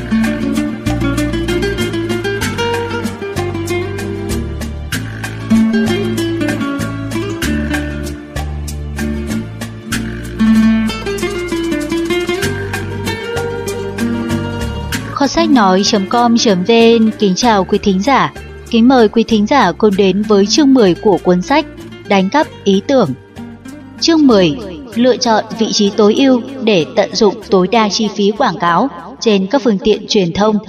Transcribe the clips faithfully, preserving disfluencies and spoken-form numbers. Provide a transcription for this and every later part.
Kho sách nói com vn kính chào quý thính giả. Kính mời quý thính giả cùng đến với chương mười của cuốn sách Đánh cắp ý tưởng. Chương mười. Lựa chọn vị trí tối ưu để tận dụng tối đa chi phí quảng cáo trên các phương tiện truyền thông.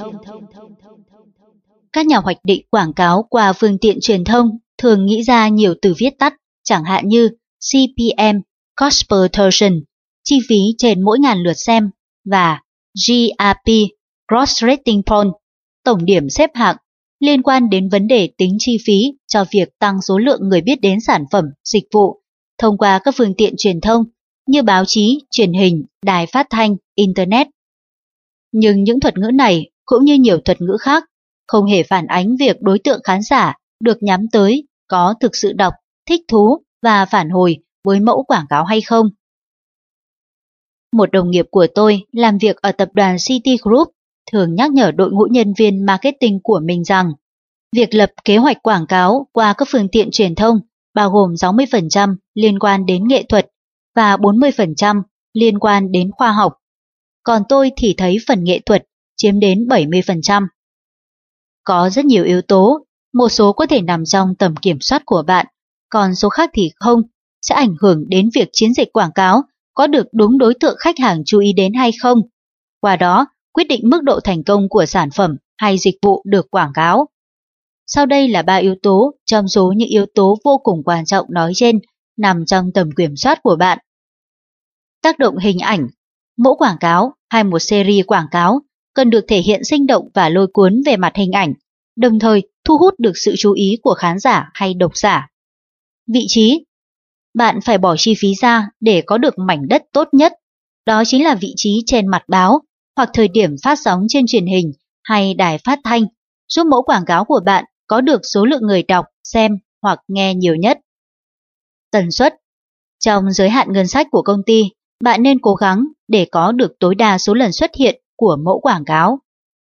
Các nhà hoạch định quảng cáo qua phương tiện truyền thông thường nghĩ ra nhiều từ viết tắt, chẳng hạn như xê pê em, Cost per Person, chi phí trên mỗi ngàn lượt xem, và giê rờ pê, Gross Rating Point, tổng điểm xếp hạng, liên quan đến vấn đề tính chi phí cho việc tăng số lượng người biết đến sản phẩm, dịch vụ thông qua các phương tiện truyền thông như báo chí, truyền hình, đài phát thanh, Internet. Nhưng những thuật ngữ này, cũng như nhiều thuật ngữ khác, không hề phản ánh việc đối tượng khán giả được nhắm tới có thực sự đọc, thích thú và phản hồi với mẫu quảng cáo hay không. Một đồng nghiệp của tôi làm việc ở tập đoàn City Group thường nhắc nhở đội ngũ nhân viên marketing của mình rằng việc lập kế hoạch quảng cáo qua các phương tiện truyền thông bao gồm sáu mươi phần trăm liên quan đến nghệ thuật và bốn mươi phần trăm liên quan đến khoa học. Còn tôi thì thấy phần nghệ thuật chiếm đến bảy mươi phần trăm. Có rất nhiều yếu tố, một số có thể nằm trong tầm kiểm soát của bạn, còn số khác thì không, sẽ ảnh hưởng đến việc chiến dịch quảng cáo có được đúng đối tượng khách hàng chú ý đến hay không. Qua đó, quyết định mức độ thành công của sản phẩm hay dịch vụ được quảng cáo. Sau đây là ba yếu tố trong số những yếu tố vô cùng quan trọng nói trên nằm trong tầm kiểm soát của bạn. Tác động hình ảnh. Mẫu quảng cáo hay một series quảng cáo cần được thể hiện sinh động và lôi cuốn về mặt hình ảnh, đồng thời thu hút được sự chú ý của khán giả hay độc giả. Vị trí. Bạn phải bỏ chi phí ra để có được mảnh đất tốt nhất, đó chính là vị trí trên mặt báo hoặc thời điểm phát sóng trên truyền hình hay đài phát thanh, giúp mẫu quảng cáo của bạn có được số lượng người đọc, xem hoặc nghe nhiều nhất. Tần suất. Trong giới hạn ngân sách của công ty, bạn nên cố gắng để có được tối đa số lần xuất hiện của mẫu quảng cáo.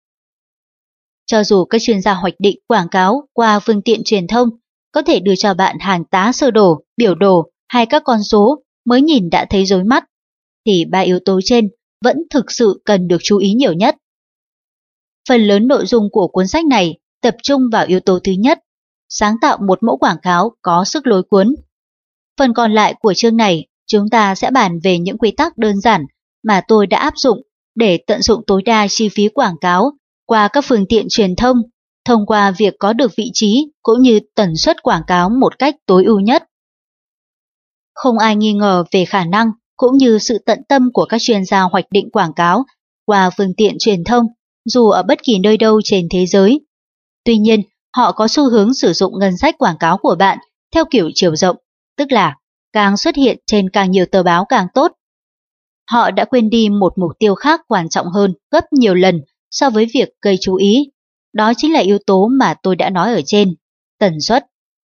Cho dù các chuyên gia hoạch định quảng cáo qua phương tiện truyền thông có thể đưa cho bạn hàng tá sơ đồ, biểu đồ hay các con số mới nhìn đã thấy rối mắt, thì ba yếu tố trên vẫn thực sự cần được chú ý nhiều nhất. Phần lớn nội dung của cuốn sách này tập trung vào yếu tố thứ nhất, sáng tạo một mẫu quảng cáo có sức lôi cuốn. Phần còn lại của chương này, chúng ta sẽ bàn về những quy tắc đơn giản mà tôi đã áp dụng để tận dụng tối đa chi phí quảng cáo qua các phương tiện truyền thông, thông qua việc có được vị trí cũng như tần suất quảng cáo một cách tối ưu nhất. Không ai nghi ngờ về khả năng cũng như sự tận tâm của các chuyên gia hoạch định quảng cáo qua phương tiện truyền thông, dù ở bất kỳ nơi đâu trên thế giới. Tuy nhiên, họ có xu hướng sử dụng ngân sách quảng cáo của bạn theo kiểu chiều rộng, tức là càng xuất hiện trên càng nhiều tờ báo càng tốt. Họ đã quên đi một mục tiêu khác quan trọng hơn gấp nhiều lần so với việc gây chú ý. Đó chính là yếu tố mà tôi đã nói ở trên, tần suất.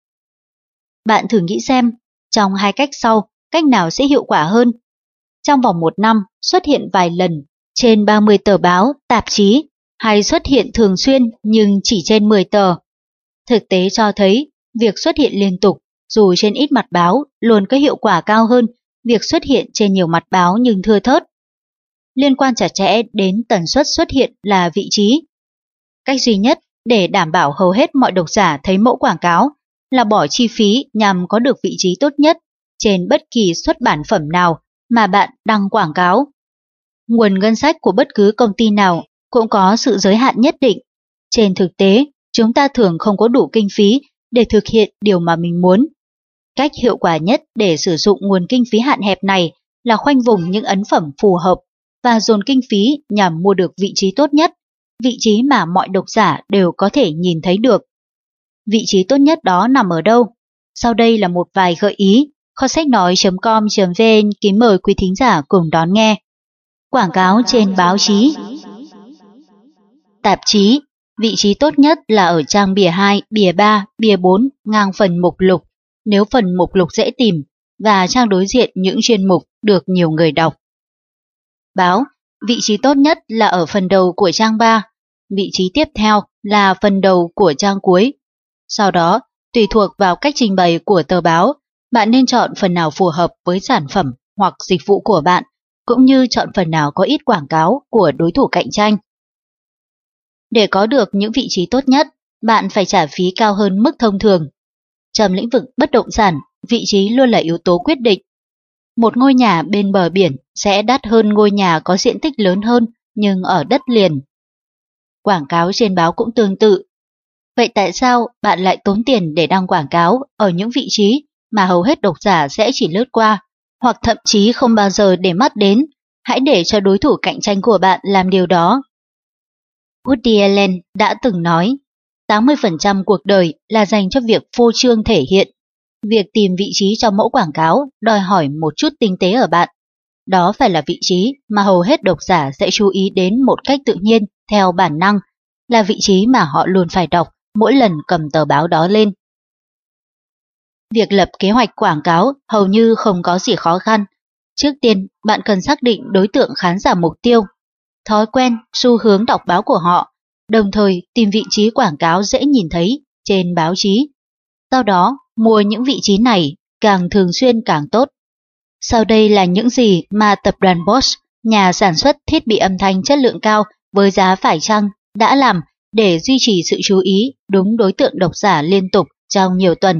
Bạn thử nghĩ xem, trong hai cách sau, cách nào sẽ hiệu quả hơn? Trong vòng một năm, xuất hiện vài lần trên ba mươi tờ báo, tạp chí, hay xuất hiện thường xuyên nhưng chỉ trên mười tờ. Thực tế cho thấy, việc xuất hiện liên tục, dù trên ít mặt báo, luôn có hiệu quả cao hơn việc xuất hiện trên nhiều mặt báo nhưng thưa thớt. Liên quan chặt chẽ đến tần suất xuất hiện là vị trí. Cách duy nhất để đảm bảo hầu hết mọi độc giả thấy mẫu quảng cáo là bỏ chi phí nhằm có được vị trí tốt nhất trên bất kỳ xuất bản phẩm nào mà bạn đăng quảng cáo. Nguồn ngân sách của bất cứ công ty nào cũng có sự giới hạn nhất định. Trên thực tế, chúng ta thường không có đủ kinh phí để thực hiện điều mà mình muốn. Cách hiệu quả nhất để sử dụng nguồn kinh phí hạn hẹp này là khoanh vùng những ấn phẩm phù hợp và dồn kinh phí nhằm mua được vị trí tốt nhất, vị trí mà mọi độc giả đều có thể nhìn thấy được. Vị trí tốt nhất đó nằm ở đâu? Sau đây là một vài gợi ý. Kho sách nói com vn kính mời quý thính giả cùng đón nghe. Quảng cáo trên báo chí. Tạp chí, vị trí tốt nhất là ở trang bìa hai, bìa ba, bìa bốn, ngang phần mục lục, nếu phần mục lục dễ tìm, và trang đối diện những chuyên mục được nhiều người đọc. Báo, vị trí tốt nhất là ở phần đầu của trang ba, vị trí tiếp theo là phần đầu của trang cuối. Sau đó, tùy thuộc vào cách trình bày của tờ báo, bạn nên chọn phần nào phù hợp với sản phẩm hoặc dịch vụ của bạn, cũng như chọn phần nào có ít quảng cáo của đối thủ cạnh tranh. Để có được những vị trí tốt nhất, bạn phải trả phí cao hơn mức thông thường. Trong lĩnh vực bất động sản, vị trí luôn là yếu tố quyết định. Một ngôi nhà bên bờ biển sẽ đắt hơn ngôi nhà có diện tích lớn hơn nhưng ở đất liền. Quảng cáo trên báo cũng tương tự. Vậy tại sao bạn lại tốn tiền để đăng quảng cáo ở những vị trí mà hầu hết độc giả sẽ chỉ lướt qua, hoặc thậm chí không bao giờ để mắt đến? Hãy để cho đối thủ cạnh tranh của bạn làm điều đó. Woody Allen đã từng nói, tám mươi phần trăm cuộc đời là dành cho việc phô trương thể hiện. Việc tìm vị trí trong mẫu quảng cáo đòi hỏi một chút tinh tế ở bạn. Đó phải là vị trí mà hầu hết độc giả sẽ chú ý đến một cách tự nhiên, theo bản năng, là vị trí mà họ luôn phải đọc mỗi lần cầm tờ báo đó lên. Việc lập kế hoạch quảng cáo hầu như không có gì khó khăn. Trước tiên, bạn cần xác định đối tượng khán giả mục tiêu, thói quen, xu hướng đọc báo của họ, đồng thời tìm vị trí quảng cáo dễ nhìn thấy trên báo chí. Sau đó, mua những vị trí này càng thường xuyên càng tốt. Sau đây là những gì mà tập đoàn Bosch, nhà sản xuất thiết bị âm thanh chất lượng cao với giá phải chăng, đã làm để duy trì sự chú ý đúng đối tượng độc giả liên tục trong nhiều tuần.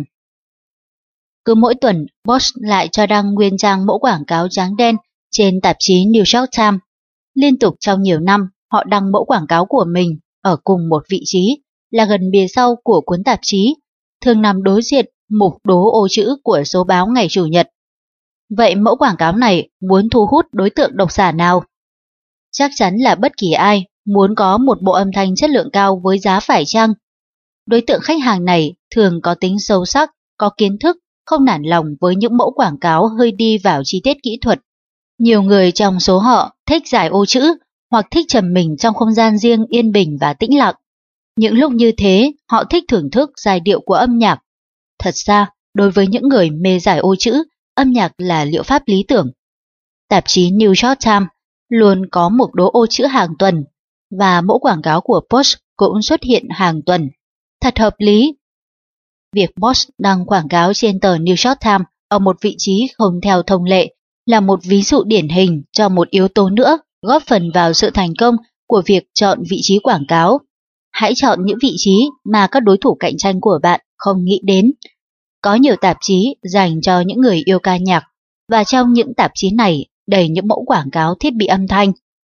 Cứ mỗi tuần, Bosch lại cho đăng nguyên trang mẫu quảng cáo trắng đen trên tạp chí New York Times. Liên tục trong nhiều năm, họ đăng mẫu quảng cáo của mình ở cùng một vị trí, là gần bìa sau của cuốn tạp chí, thường nằm đối diện mục đố ô chữ của số báo ngày Chủ nhật. Vậy mẫu quảng cáo này muốn thu hút đối tượng độc giả nào? Chắc chắn là bất kỳ ai muốn có một bộ âm thanh chất lượng cao với giá phải chăng. Đối tượng khách hàng này thường có tính sâu sắc, có kiến thức, không nản lòng với những mẫu quảng cáo hơi đi vào chi tiết kỹ thuật. Nhiều người trong số họ thích giải ô chữ hoặc thích trầm mình trong không gian riêng yên bình và tĩnh lặng. Những lúc như thế, họ thích thưởng thức giai điệu của âm nhạc. Thật ra, đối với những người mê giải ô chữ, âm nhạc là liệu pháp lý tưởng. Tạp chí New York Times luôn có mục đố ô chữ hàng tuần, và mẫu quảng cáo của Bosch cũng xuất hiện hàng tuần. Thật hợp lý. Việc Bosch đăng quảng cáo trên tờ New York Times ở một vị trí không theo thông lệ là một ví dụ điển hình cho một yếu tố nữa góp phần vào sự thành công của việc chọn vị trí quảng cáo. Hãy chọn những vị trí mà các đối thủ cạnh tranh của bạn không nghĩ đến. Có nhiều tạp chí dành cho những người yêu ca nhạc, và trong những tạp chí này đầy những mẫu quảng cáo thiết bị âm thanh.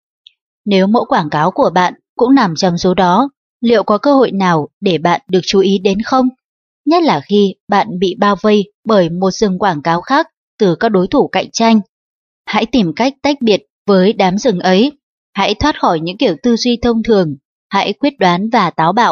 Nếu mẫu quảng cáo của bạn cũng nằm trong số đó, liệu có cơ hội nào để bạn được chú ý đến không? Nhất là khi bạn bị bao vây bởi một rừng quảng cáo khác từ các đối thủ cạnh tranh. Hãy tìm cách tách biệt với đám rừng ấy. Hãy thoát khỏi những kiểu tư duy thông thường. Hãy quyết đoán và táo bạo.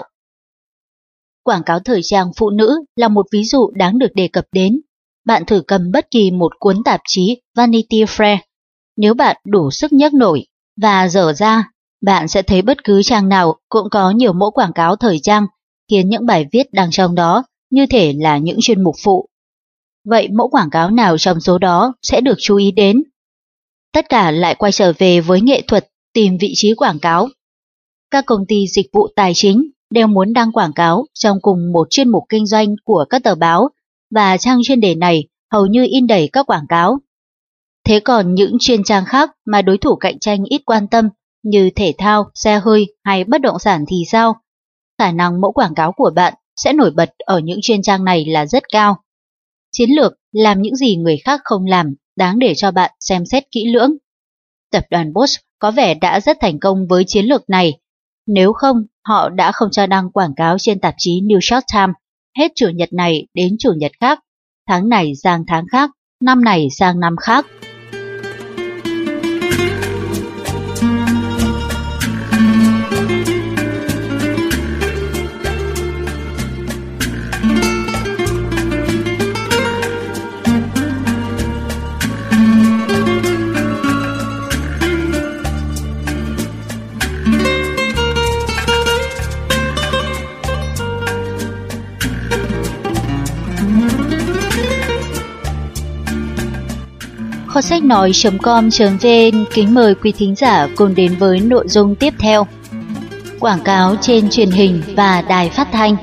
Quảng cáo thời trang phụ nữ là một ví dụ đáng được đề cập đến. Bạn thử cầm bất kỳ một cuốn tạp chí Vanity Fair. Nếu bạn đủ sức nhấc nổi và dở ra, bạn sẽ thấy bất cứ trang nào cũng có nhiều mẫu quảng cáo thời trang, khiến những bài viết đăng trong đó như thể là những chuyên mục phụ. Vậy mẫu quảng cáo nào trong số đó sẽ được chú ý đến? Tất cả lại quay trở về với nghệ thuật tìm vị trí quảng cáo. Các công ty dịch vụ tài chính đều muốn đăng quảng cáo trong cùng một chuyên mục kinh doanh của các tờ báo, và trang chuyên đề này hầu như in đầy các quảng cáo. Thế còn những chuyên trang khác mà đối thủ cạnh tranh ít quan tâm như thể thao, xe hơi hay bất động sản thì sao? Khả năng mẫu quảng cáo của bạn sẽ nổi bật ở những chuyên trang này là rất cao. Chiến lược làm những gì người khác không làm đáng để cho bạn xem xét kỹ lưỡng. Tập đoàn Bosch có vẻ đã rất thành công với chiến lược này. Nếu không, họ đã không cho đăng quảng cáo trên tạp chí New York Times hết Chủ nhật này đến Chủ nhật khác, tháng này sang tháng khác, năm này sang năm khác. sách nói chấm com chấm vn kính mời quý thính giả cùng đến với nội dung tiếp theo. Quảng cáo trên truyền hình và đài phát thanh.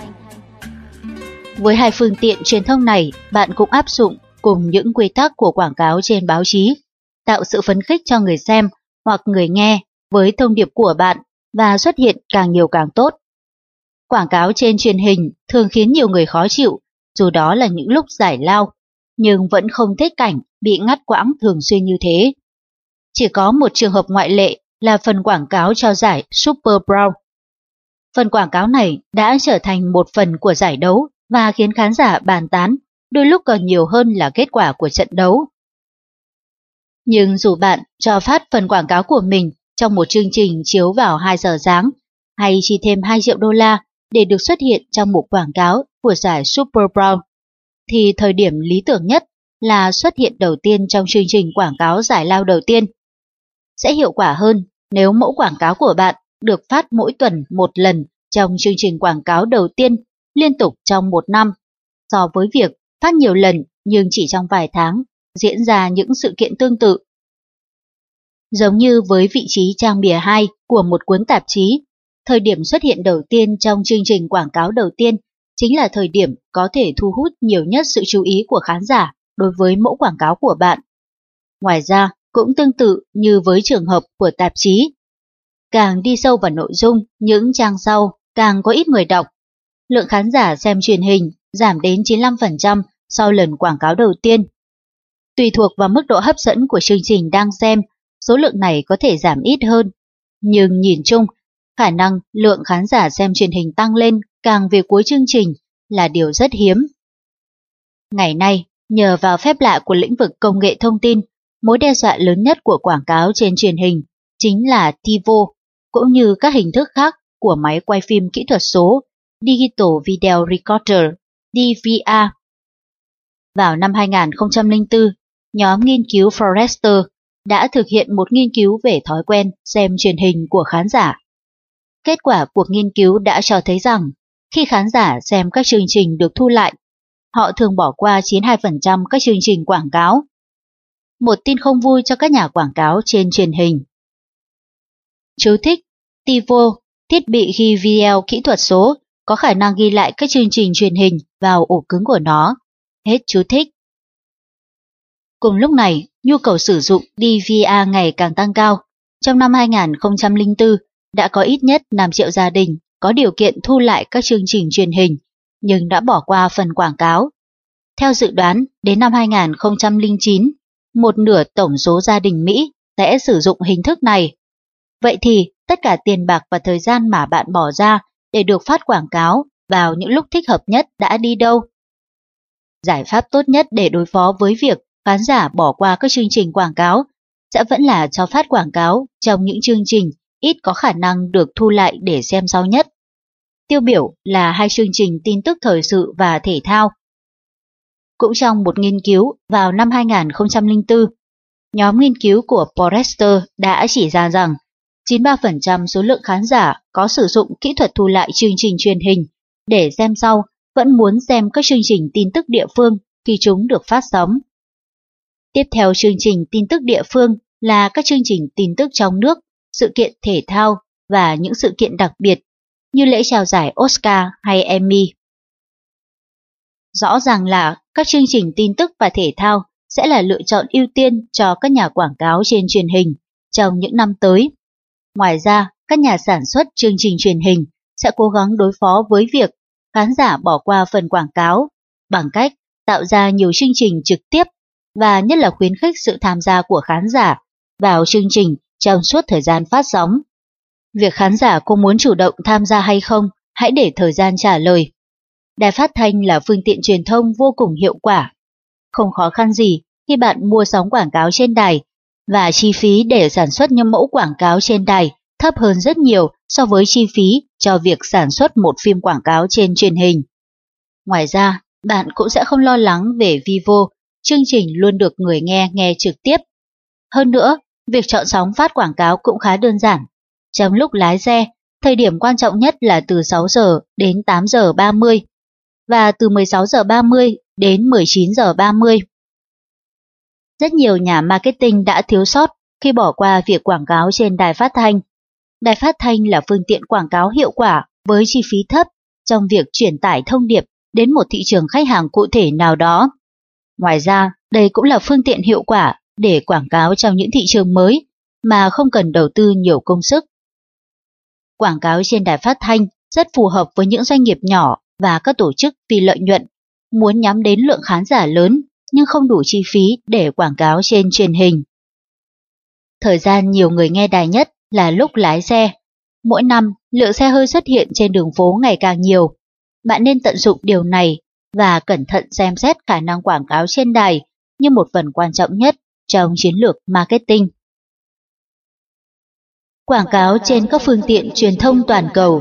Với hai phương tiện truyền thông này, bạn cũng áp dụng cùng những quy tắc của quảng cáo trên báo chí, tạo sự phấn khích cho người xem hoặc người nghe với thông điệp của bạn và xuất hiện càng nhiều càng tốt. Quảng cáo trên truyền hình thường khiến nhiều người khó chịu, dù đó là những lúc giải lao, nhưng vẫn không thích cảnh bị ngắt quãng thường xuyên như thế. Chỉ có một trường hợp ngoại lệ là phần quảng cáo cho giải Super Bowl. Phần quảng cáo này đã trở thành một phần của giải đấu và khiến khán giả bàn tán, đôi lúc còn nhiều hơn là kết quả của trận đấu. Nhưng dù bạn cho phát phần quảng cáo của mình trong một chương trình chiếu vào hai giờ sáng, hay chi thêm hai triệu đô la để được xuất hiện trong mục quảng cáo của giải Super Bowl, thì thời điểm lý tưởng nhất là xuất hiện đầu tiên trong chương trình quảng cáo giải lao đầu tiên. Sẽ hiệu quả hơn nếu mẫu quảng cáo của bạn được phát mỗi tuần một lần trong chương trình quảng cáo đầu tiên liên tục trong một năm, so với việc phát nhiều lần nhưng chỉ trong vài tháng diễn ra những sự kiện tương tự. Giống như với vị trí trang bìa hai của một cuốn tạp chí, thời điểm xuất hiện đầu tiên trong chương trình quảng cáo đầu tiên chính là thời điểm có thể thu hút nhiều nhất sự chú ý của khán giả đối với mẫu quảng cáo của bạn. Ngoài ra, cũng tương tự như với trường hợp của tạp chí, càng đi sâu vào nội dung, những trang sau càng có ít người đọc. Lượng khán giả xem truyền hình giảm đến chín mươi lăm phần trăm sau lần quảng cáo đầu tiên. Tùy thuộc vào mức độ hấp dẫn của chương trình đang xem, số lượng này có thể giảm ít hơn. Nhưng nhìn chung, khả năng lượng khán giả xem truyền hình tăng lên càng về cuối chương trình là điều rất hiếm. Ngày nay, nhờ vào phép lạ của lĩnh vực công nghệ thông tin, mối đe dọa lớn nhất của quảng cáo trên truyền hình chính là TiVo, cũng như các hình thức khác của máy quay phim kỹ thuật số Digital Video Recorder, D V R. Vào năm hai nghìn không trăm lẻ bốn, nhóm nghiên cứu Forrester đã thực hiện một nghiên cứu về thói quen xem truyền hình của khán giả. Kết quả cuộc nghiên cứu đã cho thấy rằng khi khán giả xem các chương trình được thu lại, họ thường bỏ qua chín mươi hai phần trăm các chương trình quảng cáo. Một tin không vui cho các nhà quảng cáo trên truyền hình. Chú thích: TiVo, thiết bị ghi video kỹ thuật số, có khả năng ghi lại các chương trình truyền hình vào ổ cứng của nó. Hết chú thích. Cùng lúc này, nhu cầu sử dụng D V R ngày càng tăng cao. Trong năm hai nghìn không trăm lẻ bốn, đã có ít nhất năm triệu gia đình có điều kiện thu lại các chương trình truyền hình, nhưng đã bỏ qua phần quảng cáo. Theo dự đoán, đến năm hai nghìn không trăm lẻ chín, một nửa tổng số gia đình Mỹ sẽ sử dụng hình thức này. Vậy thì, tất cả tiền bạc và thời gian mà bạn bỏ ra để được phát quảng cáo vào những lúc thích hợp nhất đã đi đâu? Giải pháp tốt nhất để đối phó với việc khán giả bỏ qua các chương trình quảng cáo sẽ vẫn là cho phát quảng cáo trong những chương trình ít có khả năng được thu lại để xem sau nhất. Tiêu biểu là hai chương trình tin tức thời sự và thể thao. Cũng trong một nghiên cứu vào năm hai nghìn không trăm lẻ bốn, nhóm nghiên cứu của Forrester đã chỉ ra rằng chín mươi ba phần trăm số lượng khán giả có sử dụng kỹ thuật thu lại chương trình truyền hình để xem sau vẫn muốn xem các chương trình tin tức địa phương khi chúng được phát sóng. Tiếp theo chương trình tin tức địa phương là các chương trình tin tức trong nước, sự kiện thể thao và những sự kiện đặc biệt như lễ trao giải Oscar hay Emmy. Rõ ràng là các chương trình tin tức và thể thao sẽ là lựa chọn ưu tiên cho các nhà quảng cáo trên truyền hình trong những năm tới. Ngoài ra, các nhà sản xuất chương trình truyền hình sẽ cố gắng đối phó với việc khán giả bỏ qua phần quảng cáo bằng cách tạo ra nhiều chương trình trực tiếp và nhất là khuyến khích sự tham gia của khán giả vào chương trình trong suốt thời gian phát sóng. Việc khán giả có muốn chủ động tham gia hay không, hãy để thời gian trả lời. Đài phát thanh là phương tiện truyền thông vô cùng hiệu quả. Không khó khăn gì khi bạn mua sóng quảng cáo trên đài, và chi phí để sản xuất những mẫu quảng cáo trên đài thấp hơn rất nhiều so với chi phí cho việc sản xuất một phim quảng cáo trên truyền hình. Ngoài ra, bạn cũng sẽ không lo lắng về Vivo, chương trình luôn được người nghe nghe trực tiếp. Hơn nữa, việc chọn sóng phát quảng cáo cũng khá đơn giản. Trong lúc lái xe, thời điểm quan trọng nhất là từ sáu giờ đến tám giờ ba mươi và từ mười sáu giờ ba mươi đến mười chín giờ ba mươi. Rất nhiều nhà marketing đã thiếu sót khi bỏ qua việc quảng cáo trên đài phát thanh. Đài phát thanh là phương tiện quảng cáo hiệu quả với chi phí thấp trong việc truyền tải thông điệp đến một thị trường khách hàng cụ thể nào đó. Ngoài ra, đây cũng là phương tiện hiệu quả để quảng cáo trong những thị trường mới mà không cần đầu tư nhiều công sức. Quảng cáo trên đài phát thanh rất phù hợp với những doanh nghiệp nhỏ và các tổ chức vì lợi nhuận, muốn nhắm đến lượng khán giả lớn nhưng không đủ chi phí để quảng cáo trên truyền hình. Thời gian nhiều người nghe đài nhất là lúc lái xe. Mỗi năm, lượng xe hơi xuất hiện trên đường phố ngày càng nhiều. Bạn nên tận dụng điều này và cẩn thận xem xét khả năng quảng cáo trên đài như một phần quan trọng nhất trong chiến lược marketing. Quảng cáo trên các phương tiện truyền thông toàn cầu.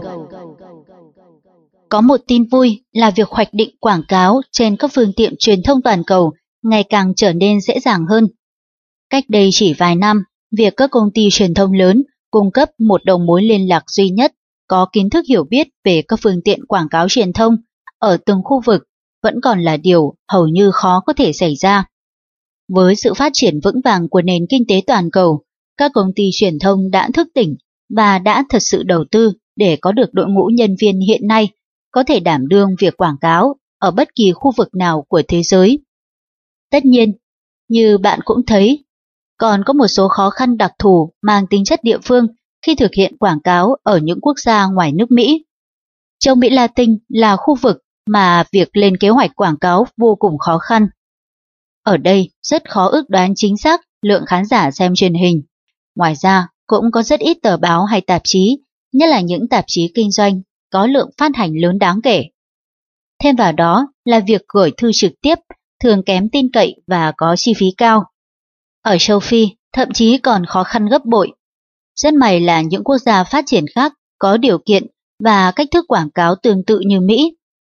Có một tin vui là việc hoạch định quảng cáo trên các phương tiện truyền thông toàn cầu ngày càng trở nên dễ dàng hơn. Cách đây chỉ vài năm, việc các công ty truyền thông lớn cung cấp một đầu mối liên lạc duy nhất có kiến thức hiểu biết về các phương tiện quảng cáo truyền thông ở từng khu vực vẫn còn là điều hầu như khó có thể xảy ra. Với sự phát triển vững vàng của nền kinh tế toàn cầu, các công ty truyền thông đã thức tỉnh và đã thật sự đầu tư để có được đội ngũ nhân viên hiện nay có thể đảm đương việc quảng cáo ở bất kỳ khu vực nào của thế giới. Tất nhiên, như bạn cũng thấy, còn có một số khó khăn đặc thù mang tính chất địa phương khi thực hiện quảng cáo ở những quốc gia ngoài nước Mỹ. Châu Mỹ Latin là khu vực mà việc lên kế hoạch quảng cáo vô cùng khó khăn. Ở đây rất khó ước đoán chính xác lượng khán giả xem truyền hình. Ngoài ra, cũng có rất ít tờ báo hay tạp chí, nhất là những tạp chí kinh doanh, có lượng phát hành lớn đáng kể. Thêm vào đó là việc gửi thư trực tiếp, thường kém tin cậy và có chi phí cao. Ở châu Phi, thậm chí còn khó khăn gấp bội. Rất may là những quốc gia phát triển khác có điều kiện và cách thức quảng cáo tương tự như Mỹ.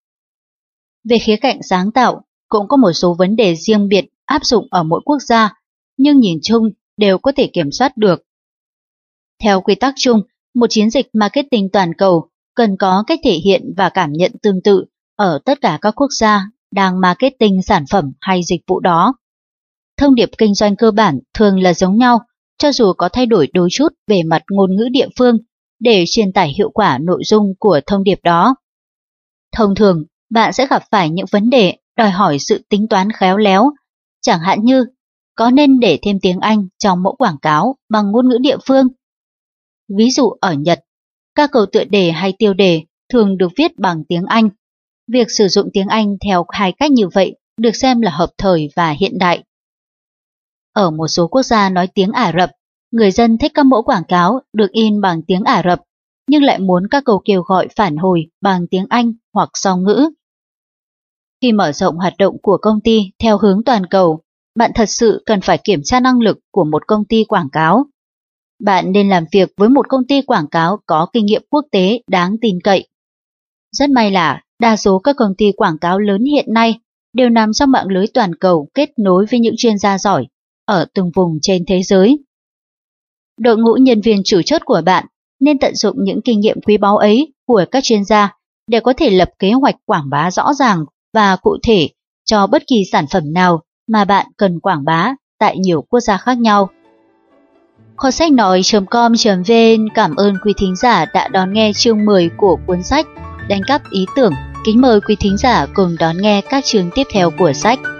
Về khía cạnh sáng tạo, cũng có một số vấn đề riêng biệt áp dụng ở mỗi quốc gia, nhưng nhìn chung đều có thể kiểm soát được. Theo quy tắc chung, một chiến dịch marketing toàn cầu cần có cách thể hiện và cảm nhận tương tự ở tất cả các quốc gia đang marketing sản phẩm hay dịch vụ đó. Thông điệp kinh doanh cơ bản thường là giống nhau, cho dù có thay đổi đôi chút về mặt ngôn ngữ địa phương để truyền tải hiệu quả nội dung của thông điệp đó. Thông thường, bạn sẽ gặp phải những vấn đề đòi hỏi sự tính toán khéo léo, chẳng hạn như có nên để thêm tiếng Anh trong mẫu quảng cáo bằng ngôn ngữ địa phương. Ví dụ ở Nhật, các câu tựa đề hay tiêu đề thường được viết bằng tiếng Anh. Việc sử dụng tiếng Anh theo hai cách như vậy được xem là hợp thời và hiện đại. Ở một số quốc gia nói tiếng Ả Rập, người dân thích các mẫu quảng cáo được in bằng tiếng Ả Rập, nhưng lại muốn các câu kêu gọi phản hồi bằng tiếng Anh hoặc song ngữ. Khi mở rộng hoạt động của công ty theo hướng toàn cầu, bạn thật sự cần phải kiểm tra năng lực của một công ty quảng cáo. Bạn nên làm việc với một công ty quảng cáo có kinh nghiệm quốc tế đáng tin cậy. Rất may là đa số các công ty quảng cáo lớn hiện nay đều nằm trong mạng lưới toàn cầu kết nối với những chuyên gia giỏi ở từng vùng trên thế giới. Đội ngũ nhân viên chủ chốt của bạn nên tận dụng những kinh nghiệm quý báu ấy của các chuyên gia để có thể lập kế hoạch quảng bá rõ ràng và cụ thể cho bất kỳ sản phẩm nào mà bạn cần quảng bá tại nhiều quốc gia khác nhau. Kho sách nói chấm com chấm vn cảm ơn quý thính giả đã đón nghe chương mười của cuốn sách Đánh cắp ý tưởng. Kính mời quý thính giả cùng đón nghe các chương tiếp theo của sách.